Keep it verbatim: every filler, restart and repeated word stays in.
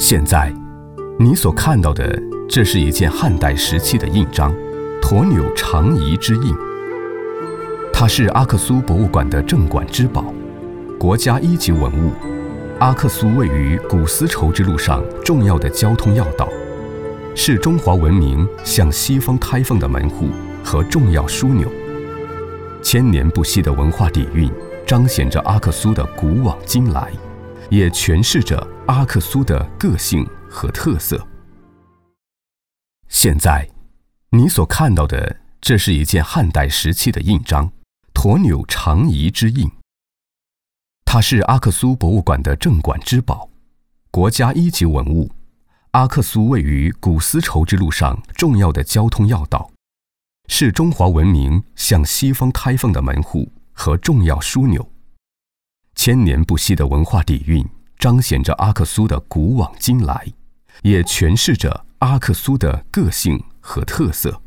现在，你所看到的，这是一件汉代时期的印章——驼钮长仪之印。它是阿克苏博物馆的镇馆之宝，国家一级文物。阿克苏位于古丝绸之路上重要的交通要道，是中华文明向西方开放的门户和重要枢纽。千年不息的文化底蕴彰显着阿克苏的古往今来，也诠释着阿克苏的个性和特色。现在，你所看到的，这是一件汉代时期的印章——驼钮长仪之印。它是阿克苏博物馆的镇馆之宝，国家一级文物。阿克苏位于古丝绸之路上重要的交通要道，是中华文明向西方开放的门户和重要枢纽。千年不息的文化底蕴彰显着阿克苏的古往今来，也诠释着阿克苏的个性和特色。